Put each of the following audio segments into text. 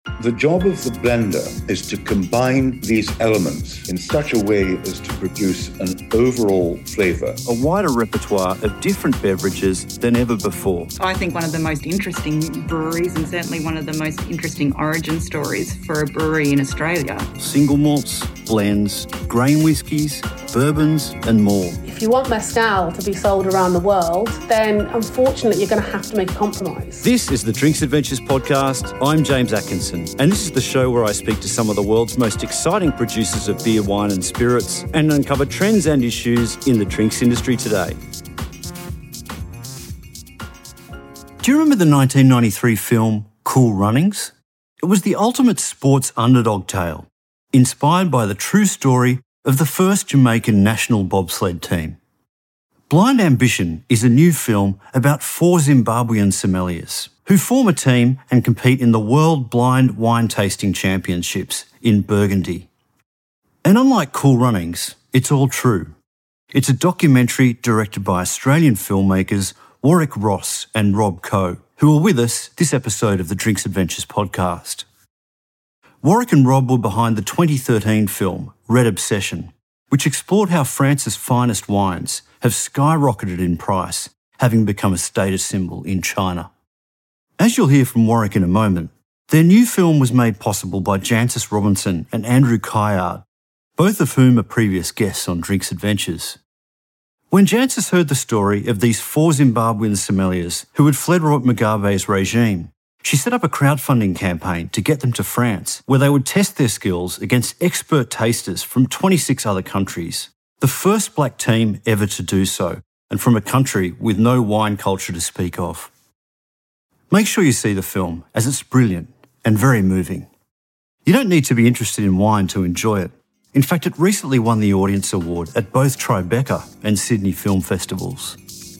The job of the blender is to combine these elements in such a way as to produce an overall flavour. A wider repertoire of different beverages than ever before. I think one of the most interesting breweries, and certainly one of the most interesting origin stories for a brewery in Australia. Single malts, blends, grain whiskies, bourbons and more. If you want mezcal to be sold around the world, then unfortunately you're going to have to make a compromise. This is the Drinks Adventures podcast. I'm James Atkinson, and this is the show where I speak to some of the world's most exciting producers of beer, wine and spirits and uncover trends and issues in the drinks industry today. Do you remember the 1993 film Cool Runnings? It was the ultimate sports underdog tale, inspired by the true story of the first Jamaican national bobsled team. Blind Ambition is a new film about 4 Zimbabwean sommeliers who form a team and compete in the World Blind Wine Tasting Championships in Burgundy. And unlike Cool Runnings, it's all true. It's a documentary directed by Australian filmmakers Warwick Ross and Rob Coe, who are with us this episode of the Drinks Adventures podcast. Warwick and Rob were behind the 2013 film Red Obsession, which explored how France's finest wines have skyrocketed in price, having become a status symbol in China. As you'll hear from Warwick in a moment, their new film was made possible by Jancis Robinson and Andrew Kayard, both of whom are previous guests on Drinks Adventures. When Jancis heard the story of these 4 Zimbabwean sommeliers who had fled Robert Mugabe's regime, she set up a crowdfunding campaign to get them to France, where they would test their skills against expert tasters from 26 other countries, the first black team ever to do so, and from a country with no wine culture to speak of. Make sure you see the film, as it's brilliant and very moving. You don't need to be interested in wine to enjoy it. In fact, it recently won the Audience Award at both Tribeca and Sydney Film Festivals.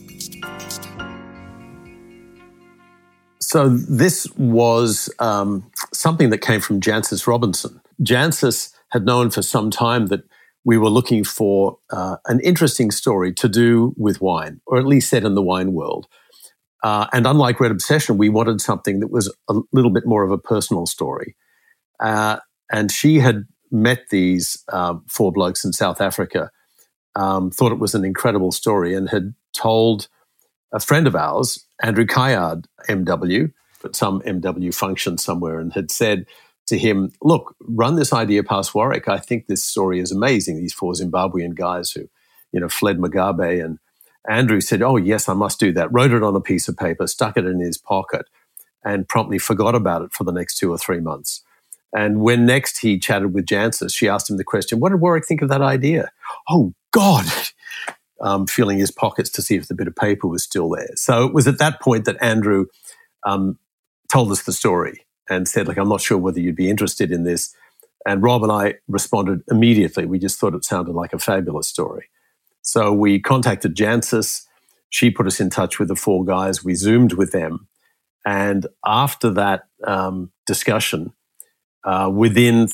So this was something that came from Jancis Robinson. Jancis had known for some time that we were looking for an interesting story to do with wine, or at least set in the wine world. And unlike Red Obsession, we wanted something that was a little bit more of a personal story. And she had met these 4 blokes in South Africa, thought it was an incredible story, and had told a friend of ours, Andrew Kayard, MW, at some MW function somewhere, and had said to him, look, run this idea past Warwick. I think this story is amazing. These 4 Zimbabwean guys who, fled Mugabe. And Andrew said, oh, yes, I must do that. Wrote it on a piece of paper, stuck it in his pocket, and promptly forgot about it for the next 2 or 3 months. And when next he chatted with Jancis, she asked him the question, what did Warwick think of that idea? Oh, God! Feeling his pockets to see if the bit of paper was still there. So it was at that point that Andrew told us the story and said, I'm not sure whether you'd be interested in this. And Rob and I responded immediately. We just thought it sounded like a fabulous story. So we contacted Jancis. She put us in touch with the 4 guys. We Zoomed with them. And after that discussion, within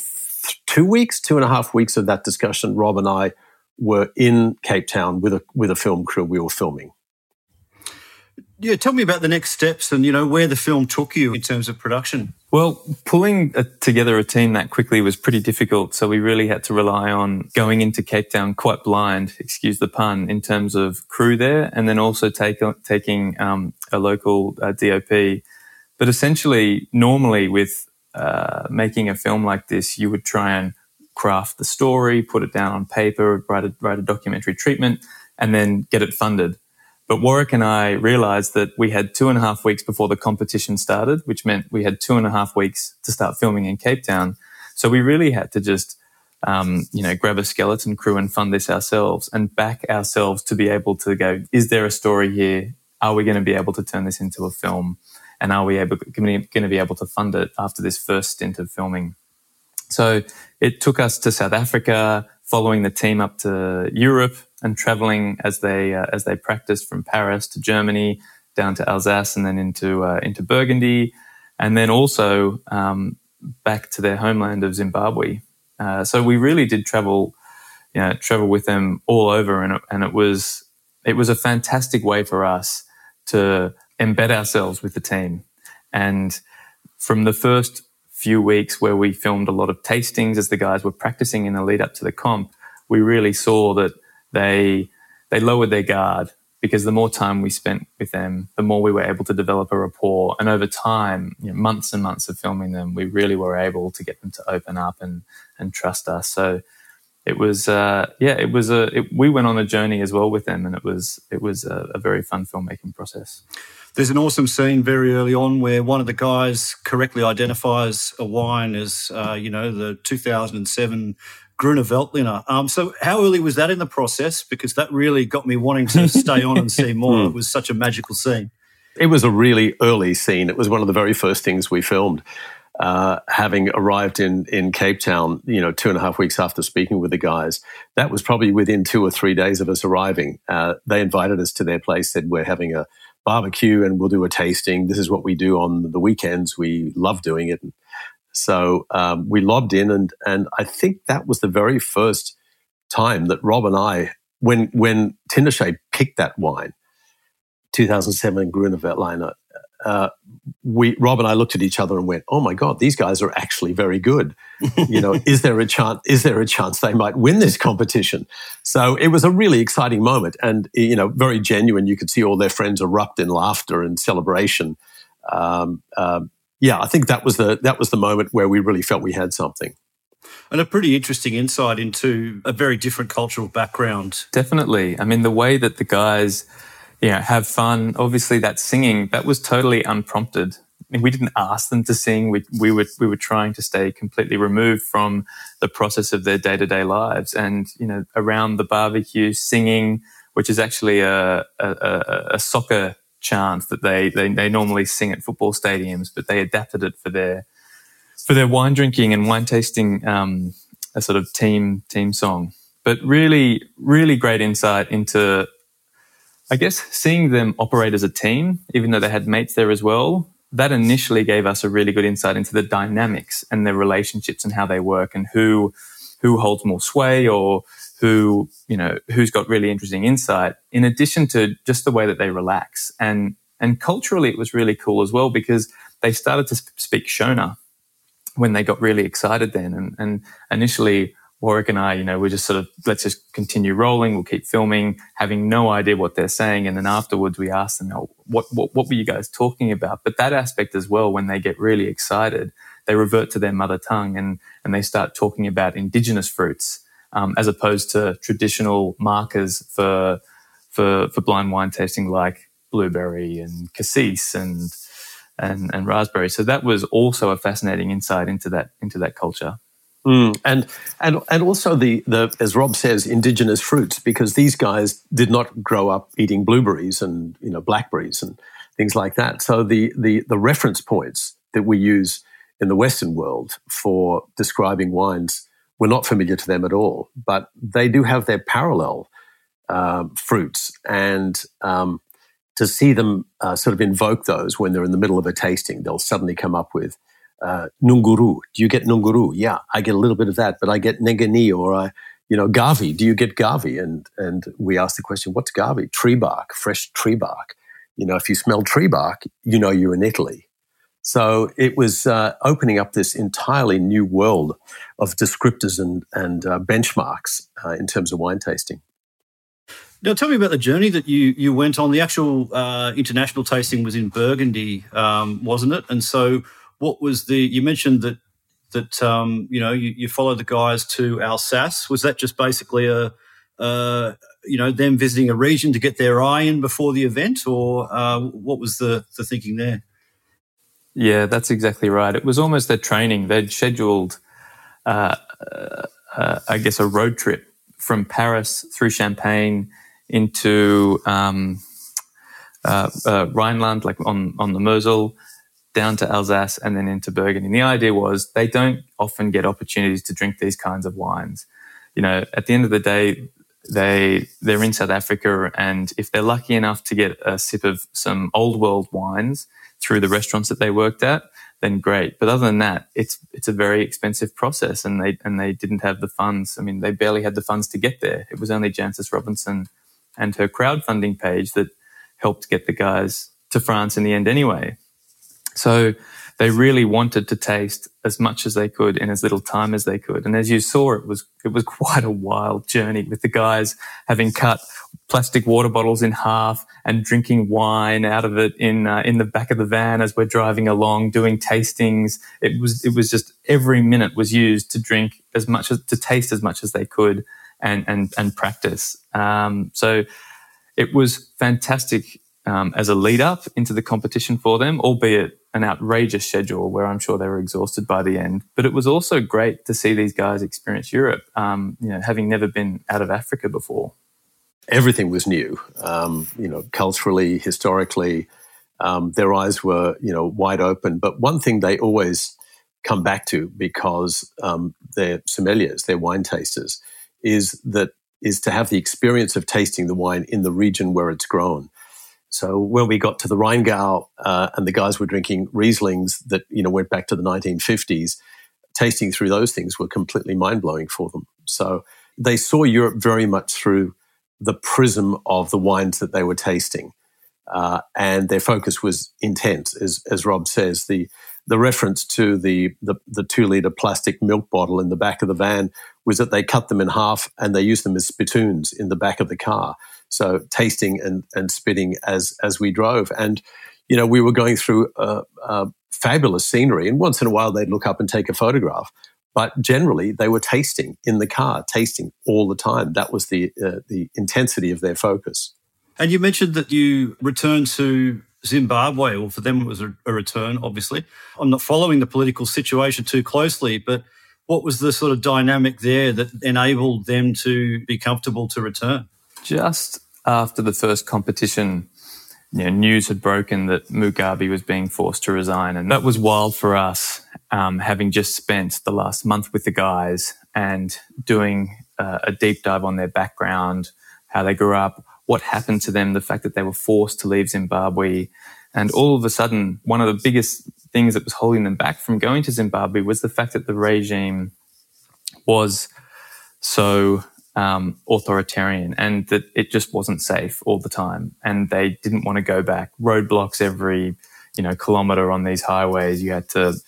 2.5 weeks of that discussion, Rob and I were in Cape Town with a film crew. We were filming. Yeah, tell me about the next steps and, where the film took you in terms of production. Well, pulling together a team that quickly was pretty difficult. So we really had to rely on going into Cape Town quite blind, excuse the pun, in terms of crew there, and then also taking a local DOP. But essentially, normally with making a film like this, you would try and craft the story, put it down on paper, write a documentary treatment, and then get it funded. But Warwick and I realized that we had 2.5 weeks before the competition started, which meant we had 2.5 weeks to start filming in Cape Town. So we really had to just, grab a skeleton crew and fund this ourselves and back ourselves to be able to go, is there a story here? Are we going to be able to turn this into a film? And are we going to be able to fund it after this first stint of filming? So it took us to South Africa, following the team up to Europe and traveling as they practiced from Paris to Germany, down to Alsace, and then into Burgundy, and then also back to their homeland of Zimbabwe. So we really did travel with them all over, and it was a fantastic way for us to embed ourselves with the team. And from the first few weeks where we filmed a lot of tastings as the guys were practicing in the lead up to the comp, we really saw that they lowered their guard, because the more time we spent with them, the more we were able to develop a rapport. And over time, months and months of filming them, we really were able to get them to open up and trust us. So it was, we went on a journey as well with them, and it was a very fun filmmaking process. There's an awesome scene very early on where one of the guys correctly identifies a wine as, the 2007 Gruner Veltliner. So how early was that in the process? Because that really got me wanting to stay on and see more. It was such a magical scene. It was a really early scene. It was one of the very first things we filmed. Having arrived in Cape Town, 2.5 weeks after speaking with the guys, that was probably within 2 or 3 days of us arriving. They invited us to their place, said, we're having a barbecue and we'll do a tasting. This is what we do on the weekends. We love doing it. So we lobbed in, and I think that was the very first time that Rob and I, when Tinashe picked that wine, 2007 Gruner Veltliner, Rob and I looked at each other and went, "Oh my God, these guys are actually very good." Is there a chance they might win this competition? So it was a really exciting moment, and very genuine. You could see all their friends erupt in laughter and celebration. I think that was the moment where we really felt we had something. And a pretty interesting insight into a very different cultural background. Definitely. I mean, the way that the guys, have fun, obviously that singing, that was totally unprompted. I mean, we didn't ask them to sing. We were trying to stay completely removed from the process of their day-to-day lives. And, around the barbecue, singing, which is actually a soccer chant that they normally sing at football stadiums, but they adapted it for their wine drinking and wine tasting, a sort of team song. But really, really great insight into, I guess, seeing them operate as a team, even though they had mates there as well. That initially gave us a really good insight into the dynamics and their relationships and how they work, and who holds more sway, or who's got really interesting insight, in addition to just the way that they relax. And culturally, it was really cool as well, because they started to speak Shona when they got really excited then. And initially, Warwick and I, we're just sort of, let's just continue rolling. We'll keep filming, having no idea what they're saying. And then afterwards, we asked them, what were you guys talking about? But that aspect as well, when they get really excited, they revert to their mother tongue and they start talking about indigenous fruits, as opposed to traditional markers for blind wine tasting, like blueberry and cassis and raspberry. So that was also a fascinating insight into that culture. And also the as Rob says, indigenous fruits, because these guys did not grow up eating blueberries and blackberries and things like that. So the reference points that we use in the Western world for describing wines were not familiar to them at all, but they do have their parallel fruits, and to see them sort of invoke those when they're in the middle of a tasting, they'll suddenly come up with Nunguru. Do you get Nunguru? Yeah, I get a little bit of that, but I get Negani, or Gavi. Do you get Gavi? And we ask the question, what's Gavi? Tree bark, fresh tree bark. If you smell tree bark, you're in Italy. So it was opening up this entirely new world of descriptors and benchmarks in terms of wine tasting. Now, tell me about the journey that you went on. The actual international tasting was in Burgundy, wasn't it? And so, what was you mentioned that you followed the guys to Alsace. Was that just basically them visiting a region to get their eye in before the event, or what was the thinking there? Yeah, that's exactly right. It was almost their training. They'd scheduled, I guess, a road trip from Paris through Champagne into Rhineland, like on the Mosel, down to Alsace, and then into Burgundy. And the idea was they don't often get opportunities to drink these kinds of wines. At the end of the day, they're in South Africa, and if they're lucky enough to get a sip of some old world wines through the restaurants that they worked at, then great. But other than that, it's a very expensive process, and they didn't have the funds. I mean, they barely had the funds to get there. It was only Jancis Robinson and her crowdfunding page that helped get the guys to France in the end anyway. So they really wanted to taste as much as they could in as little time as they could. And as you saw, it was quite a wild journey, with the guys having cut plastic water bottles in half and drinking wine out of it in the back of the van as we're driving along, doing tastings. It was just every minute was used to drink as much as, to taste as much as they could and practice. So it was fantastic as a lead up into the competition for them, albeit an outrageous schedule where I'm sure they were exhausted by the end. But it was also great to see these guys experience Europe, having never been out of Africa before. Everything was new, culturally, historically. Their eyes were, wide open. But one thing they always come back to, because they're sommeliers, they're wine tasters, is to have the experience of tasting the wine in the region where it's grown. So when we got to the Rheingau and the guys were drinking Rieslings that, went back to the 1950s, tasting through those things were completely mind-blowing for them. So they saw Europe very much through the prism of the wines that they were tasting. And their focus was intense, as Rob says. The reference to the 2-litre plastic milk bottle in the back of the van was that they cut them in half and they used them as spittoons in the back of the car. So tasting and spitting as we drove. And, we were going through fabulous scenery, and once in a while they'd look up and take a photograph. But generally they were tasting in the car, tasting all the time. That was the intensity of their focus. And you mentioned that you returned to Zimbabwe, or for them it was a return, obviously. I'm not following the political situation too closely, but what was the sort of dynamic there that enabled them to be comfortable to return? Just after the first competition, news had broken that Mugabe was being forced to resign. And that was wild for us, having just spent the last month with the guys and doing a deep dive on their background, how they grew up, what happened to them, the fact that they were forced to leave Zimbabwe. And all of a sudden, one of the biggest things that was holding them back from going to Zimbabwe was the fact that the regime was so authoritarian and that it just wasn't safe all the time. And they didn't want to go back. Roadblocks every, kilometre on these highways. You had to,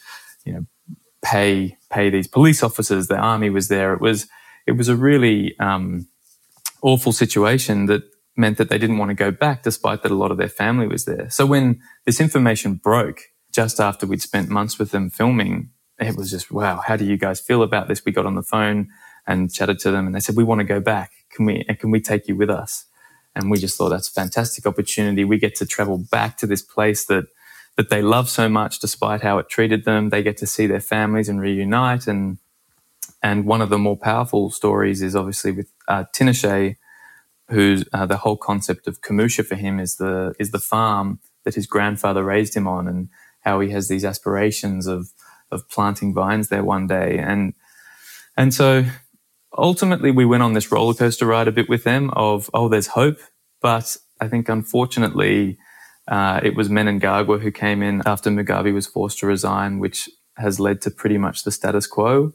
pay these police officers. The army was there. It was a really awful situation that meant that they didn't want to go back, despite that a lot of their family was there. So when this information broke, just after we'd spent months with them filming, it was just, wow, how do you guys feel about this? We got on the phone and chatted to them and they said, we want to go back. Can we take you with us? And we just thought, that's a fantastic opportunity. We get to travel back to this place that they love so much, despite how it treated them. They get to see their families and reunite. And one of the more powerful stories is obviously with Tinashe, who's the whole concept of Kamusha for him is the farm that his grandfather raised him on, and how he has these aspirations of planting vines there one day. And so ultimately we went on this roller coaster ride a bit with them of, there's hope. But I think unfortunately it was Mnangagwa who came in after Mugabe was forced to resign, which has led to pretty much the status quo.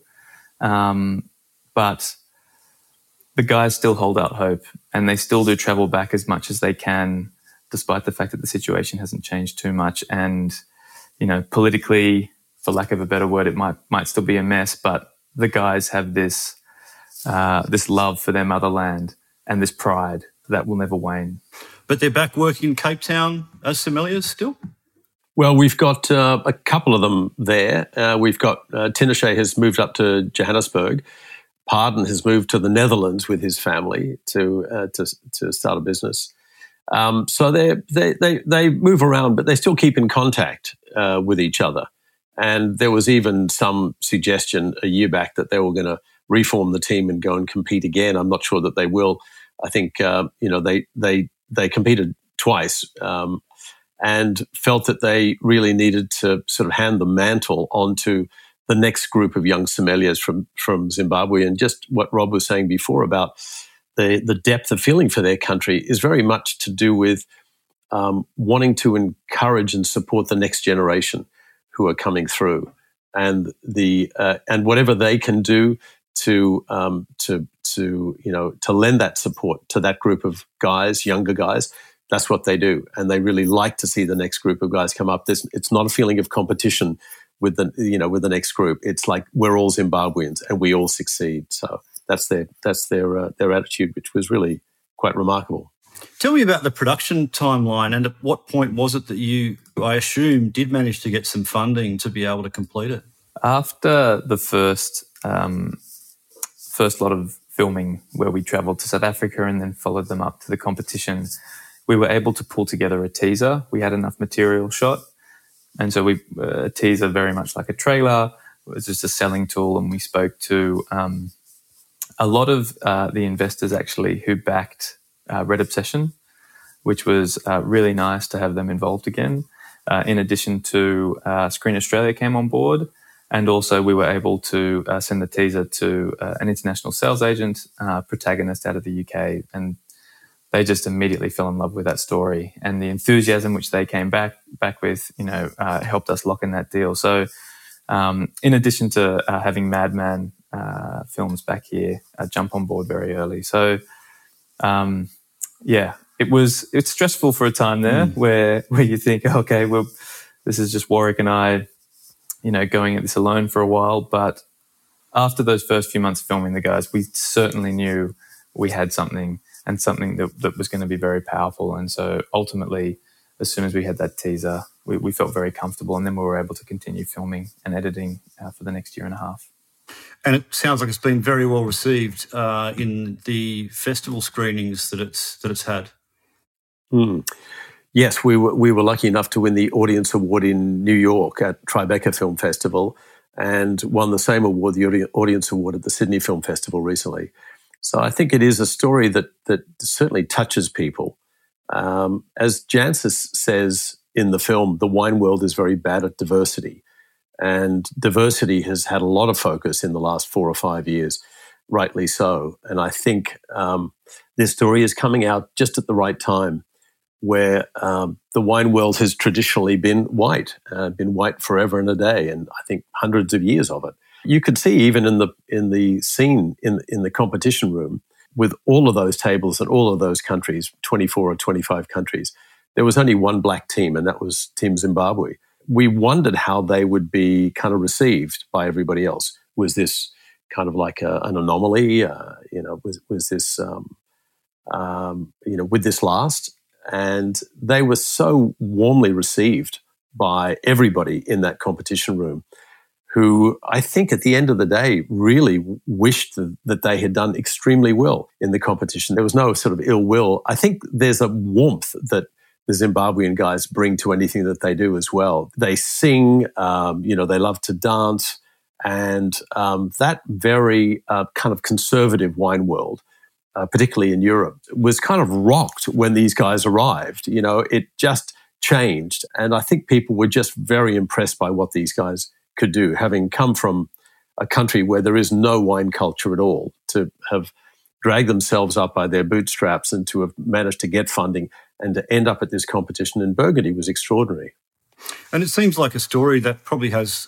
But the guys still hold out hope, and they still do travel back as much as they can, despite the fact that the situation hasn't changed too much. And, politically, for lack of a better word, it might still be a mess, but the guys have this love for their motherland and this pride that will never wane. But they're back working in Cape Town as sommeliers still? Well, we've got a couple of them there. We've got Tinashe has moved up to Johannesburg. Pardon has moved to the Netherlands with his family to start a business. So they move around, but they still keep in contact with each other. And there was even some suggestion a year back that they were going to reform the team and go and compete again. I'm not sure that they will. I think they competed twice and felt that they really needed to sort of hand the mantle onto the next group of young sommeliers from Zimbabwe. And just what Rob was saying before about the depth of feeling for their country is very much to do with wanting to encourage and support the next generation who are coming through, and and whatever they can do to lend that support to that group of guys, younger guys, that's what they do. And they really like to see the next group of guys come up. It's not a feeling of competition with the next group. It's like we're all Zimbabweans and we all succeed. So that's their attitude, which was really quite remarkable. Tell me about the production timeline, and at what point was it that you, I assume, did manage to get some funding to be able to complete it? After the first lot of filming, where we travelled to South Africa and then followed them up to the competition, we were able to pull together a teaser. We had enough material shot, and so a teaser very much like a trailer. It was just a selling tool, and we spoke to a lot of the investors actually who backed Red Obsession, which was really nice to have them involved again. In addition to Screen Australia came on board, and also we were able to send the teaser to an international sales agent, Protagonist out of the UK, and they just immediately fell in love with that story, and the enthusiasm which they came back with, helped us lock in that deal. So in addition to having Madman Films back here jump on board very early. So it's stressful for a time there where you think, okay, well, this is just Warwick and I, going at this alone for a while. But after those first few months filming the guys, we certainly knew we had something, and something that was going to be very powerful. And so ultimately, as soon as we had that teaser, we felt very comfortable, and then we were able to continue filming and editing for the next year and a half. And it sounds like it's been very well received in the festival screenings that it's had. Yes, we were lucky enough to win the Audience Award in New York at Tribeca Film Festival, and won the same award, the Audience Award, at the Sydney Film Festival recently. So I think it is a story that certainly touches people. As Jancis says in the film, the wine world is very bad at diversity. And diversity has had a lot of focus in the last 4 or 5 years, rightly so. And I think this story is coming out just at the right time, where the wine world has traditionally been white forever and a day, and I think hundreds of years of it. You could see even in the scene in the competition room, with all of those tables and all of those countries, 24 or 25 countries, there was only one black team, and that was Team Zimbabwe. We wondered how they would be kind of received by everybody else. Was this kind of like an anomaly? Was this, would this last? And they were so warmly received by everybody in that competition room, who I think at the end of the day really wished that they had done extremely well in the competition. There was no sort of ill will. I think there's a warmth that the Zimbabwean guys bring to anything that they do as well. They sing, they love to dance, and that very kind of conservative wine world, particularly in Europe, was kind of rocked when these guys arrived. It just changed. And I think people were just very impressed by what these guys could do, having come from a country where there is no wine culture at all, to have dragged themselves up by their bootstraps and to have managed to get funding and to end up at this competition in Burgundy was extraordinary. And it seems like a story that probably has,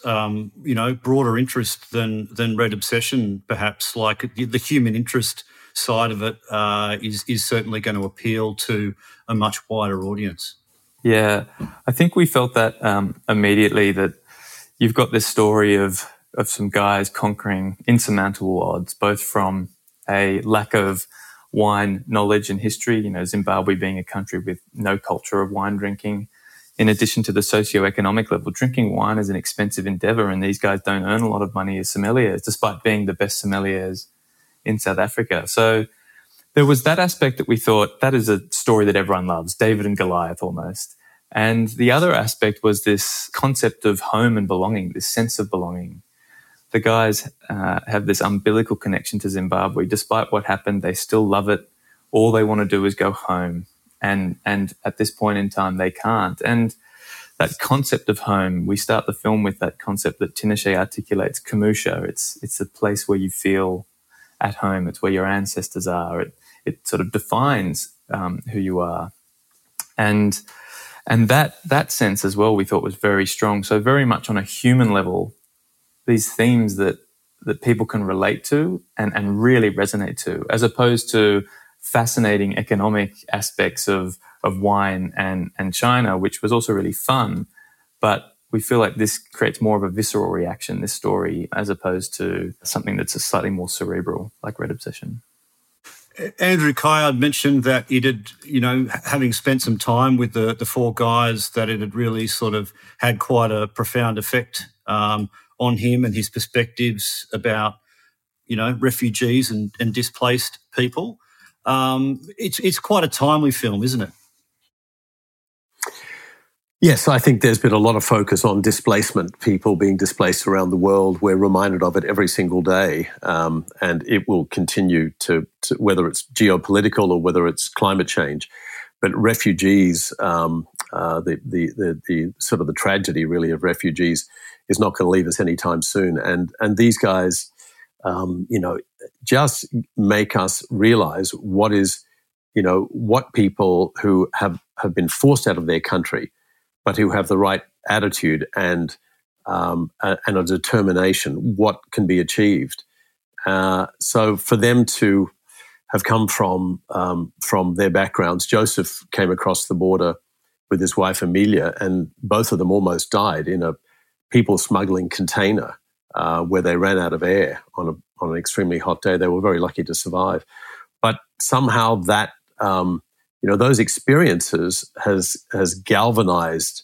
broader interest than Red Obsession, perhaps. Like the human interest side of it is certainly going to appeal to a much wider audience. Yeah, I think we felt that immediately, that you've got this story of some guys conquering insurmountable odds, both from a lack of wine knowledge and history, Zimbabwe being a country with no culture of wine drinking. In addition to the socioeconomic level, drinking wine is an expensive endeavor, and these guys don't earn a lot of money as sommeliers, despite being the best sommeliers in South Africa. So there was that aspect that we thought, that is a story that everyone loves, David and Goliath almost. And the other aspect was this concept of home and belonging, this sense of belonging. The guys have this umbilical connection to Zimbabwe. Despite what happened, they still love it. All they want to do is go home. And at this point in time, they can't. And that concept of home, we start the film with that concept that Tinashe articulates, Kamusha. It's a place where you feel at home. It's where your ancestors are. It sort of defines who you are. And that sense as well, we thought was very strong. So very much on a human level, these themes that people can relate to and really resonate to, as opposed to fascinating economic aspects of wine and China, which was also really fun. But we feel like this creates more of a visceral reaction, this story, as opposed to something that's a slightly more cerebral, like Red Obsession. Andrew Kayard mentioned that it had, having spent some time with the four guys, that it had really sort of had quite a profound effect on him and his perspectives about, refugees and displaced people. It's quite a timely film, isn't it? Yes, I think there's been a lot of focus on displacement, people being displaced around the world. We're reminded of it every single day, and it will continue to whether it's geopolitical or whether it's climate change. But refugees, the sort of the tragedy really of refugees is not going to leave us anytime soon. And these guys, just make us realize what people who have been forced out of their country, but who have the right attitude and a determination, what can be achieved. So for them to have come from their backgrounds, Joseph came across the border with his wife Amelia, and both of them almost died in a people smuggling container where they ran out of air on an extremely hot day. They were very lucky to survive, but somehow that. Those experiences has galvanized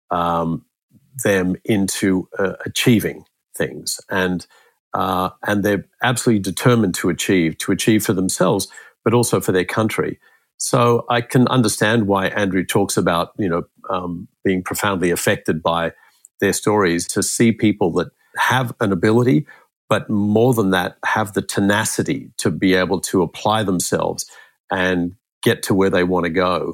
them into achieving things, and they're absolutely determined to achieve for themselves, but also for their country. So I can understand why Andrew talks about being profoundly affected by their stories, to see people that have an ability, but more than that, have the tenacity to be able to apply themselves and get to where they want to go.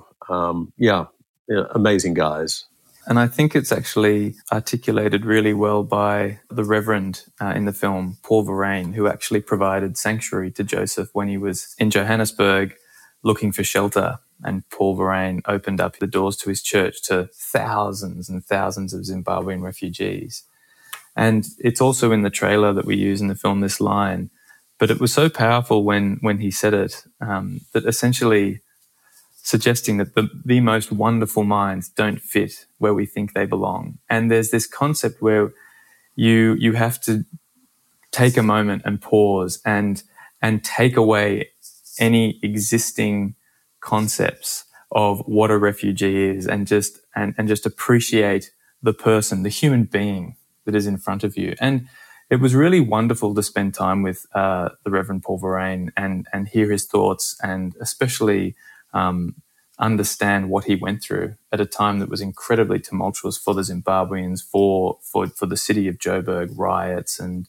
Amazing guys. And I think it's actually articulated really well by the Reverend in the film, Paul Verlaine, who actually provided sanctuary to Joseph when he was in Johannesburg looking for shelter. And Paul Verlaine opened up the doors to his church to thousands and thousands of Zimbabwean refugees. And it's also in the trailer that we use in the film, this line. But it was so powerful when he said it, that essentially suggesting that the most wonderful minds don't fit where we think they belong. And there's this concept where you have to take a moment and pause and take away any existing concepts of what a refugee is, and just appreciate the person, the human being that is in front of you. And it was really wonderful to spend time with the Reverend Paul Verlaine and hear his thoughts, and especially understand what he went through at a time that was incredibly tumultuous for the Zimbabweans, for the city of Joburg, riots and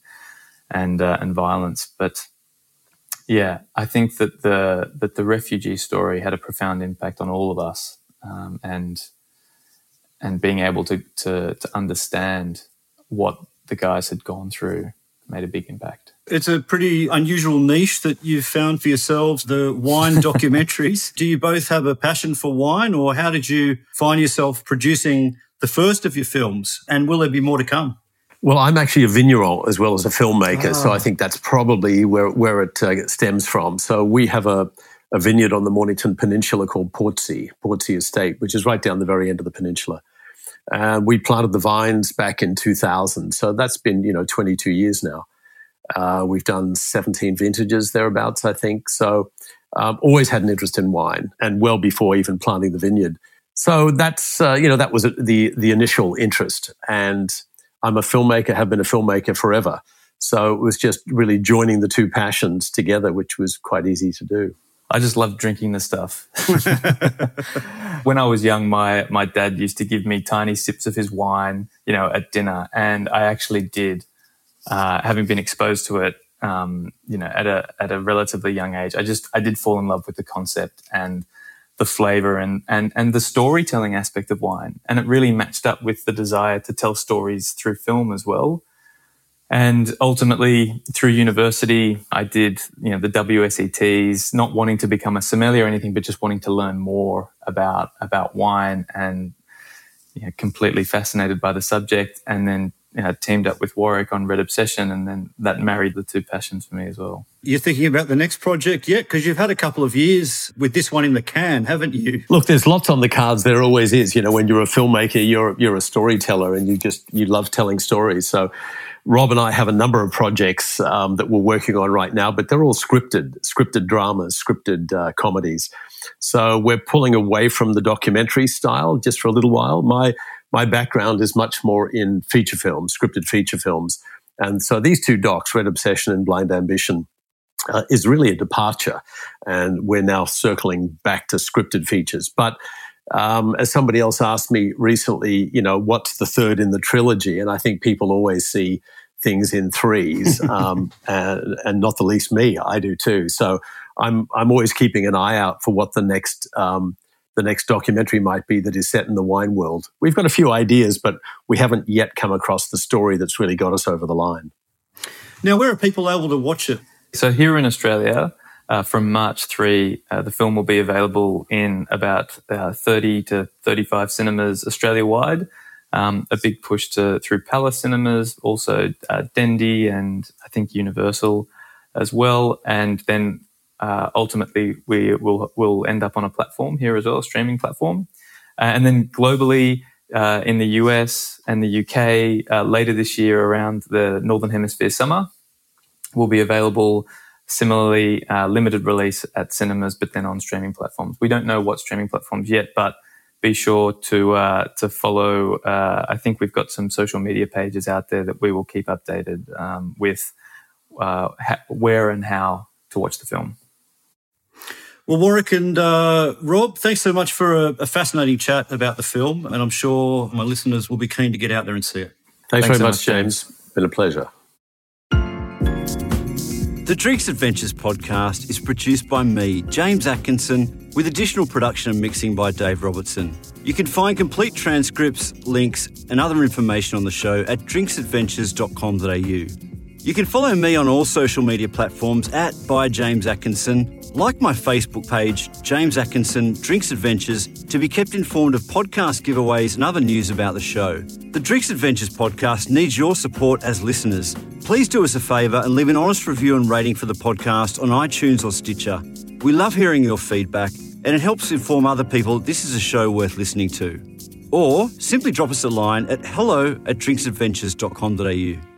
violence. But yeah, I think that the refugee story had a profound impact on all of us, and being able to understand what the guys had gone through made a big impact. It's a pretty unusual niche that you've found for yourselves, the wine documentaries. Do you both have a passion for wine, or how did you find yourself producing the first of your films? And will there be more to come? Well, I'm actually a vigneron as well as a filmmaker, so I think that's probably where it stems from. So we have a vineyard on the Mornington Peninsula called Portsea Estate, which is right down the very end of the peninsula. We planted the vines back in 2000, so that's been 22 years now. We've done 17 vintages thereabouts, I think. So always had an interest in wine, and well before even planting the vineyard. So that's that was the initial interest. And I'm a filmmaker, have been a filmmaker forever. So it was just really joining the two passions together, which was quite easy to do. I just love drinking the stuff. When I was young, my dad used to give me tiny sips of his wine, at dinner. And I actually did, having been exposed to it, at a relatively young age. I did fall in love with the concept and the flavor and the storytelling aspect of wine. And it really matched up with the desire to tell stories through film as well. And ultimately, through university, I did, the WSETs, not wanting to become a sommelier or anything, but just wanting to learn more about wine, and completely fascinated by the subject. And then teamed up with Warwick on Red Obsession, and then that married the two passions for me as well. You're thinking about the next project yet? Because you've had a couple of years with this one in the can, haven't you? Look, there's lots on the cards. There always is. When you're a filmmaker, you're a storyteller, and you love telling stories. So Rob and I have a number of projects that we're working on right now, but they're all scripted dramas, scripted comedies. So we're pulling away from the documentary style just for a little while. My background is much more in feature films, scripted feature films. And so these two docs, Red Obsession and Blind Ambition, is really a departure. And we're now circling back to scripted features. But as somebody else asked me recently, what's the third in the trilogy? And I think people always see things in threes, and not the least me. I do too. So I'm always keeping an eye out for what the next documentary might be that is set in the wine world. We've got a few ideas, but we haven't yet come across the story that's really got us over the line. Now, where are people able to watch it? So here in Australia, from March 3, the film will be available in about 30 to 35 cinemas Australia-wide. A big push through Palace Cinemas, also Dendy and I think Universal as well. And then ultimately we'll end up on a platform here as well, a streaming platform. And then globally in the US and the UK later this year around the Northern Hemisphere summer will be available similarly limited release at cinemas, but then on streaming platforms. We don't know what streaming platforms yet, but be sure to follow. I think we've got some social media pages out there that we will keep updated with where and how to watch the film. Well, Warwick and Rob, thanks so much for a fascinating chat about the film, and I'm sure my listeners will be keen to get out there and see it. Thanks very much, James. Been a pleasure. The Drinks Adventures podcast is produced by me, James Atkinson, with additional production and mixing by Dave Robertson. You can find complete transcripts, links and other information on the show at drinksadventures.com.au. You can follow me on all social media platforms at by James Atkinson, like my Facebook page, James Atkinson Drinks Adventures, to be kept informed of podcast giveaways and other news about the show. The Drinks Adventures podcast needs your support as listeners. Please do us a favour and leave an honest review and rating for the podcast on iTunes or Stitcher. We love hearing your feedback and it helps inform other people this is a show worth listening to. Or simply drop us a line at hello@drinksadventures.com.au.